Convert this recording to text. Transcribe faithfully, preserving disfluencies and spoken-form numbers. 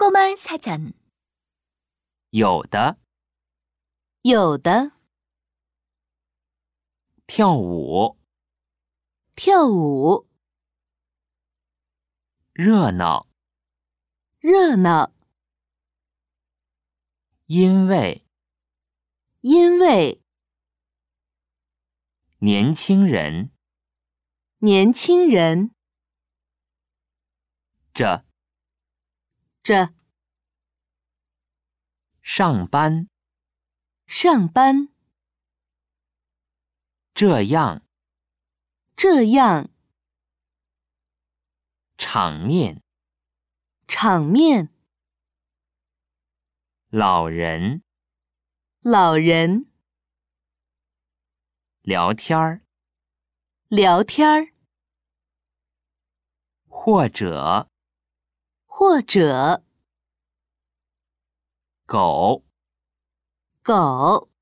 꼬마 사전 有的有的跳舞跳舞热闹热闹因为因为年轻人年轻人这这上班上班这样这样场面场面老人老人聊天儿聊天儿或者或者狗狗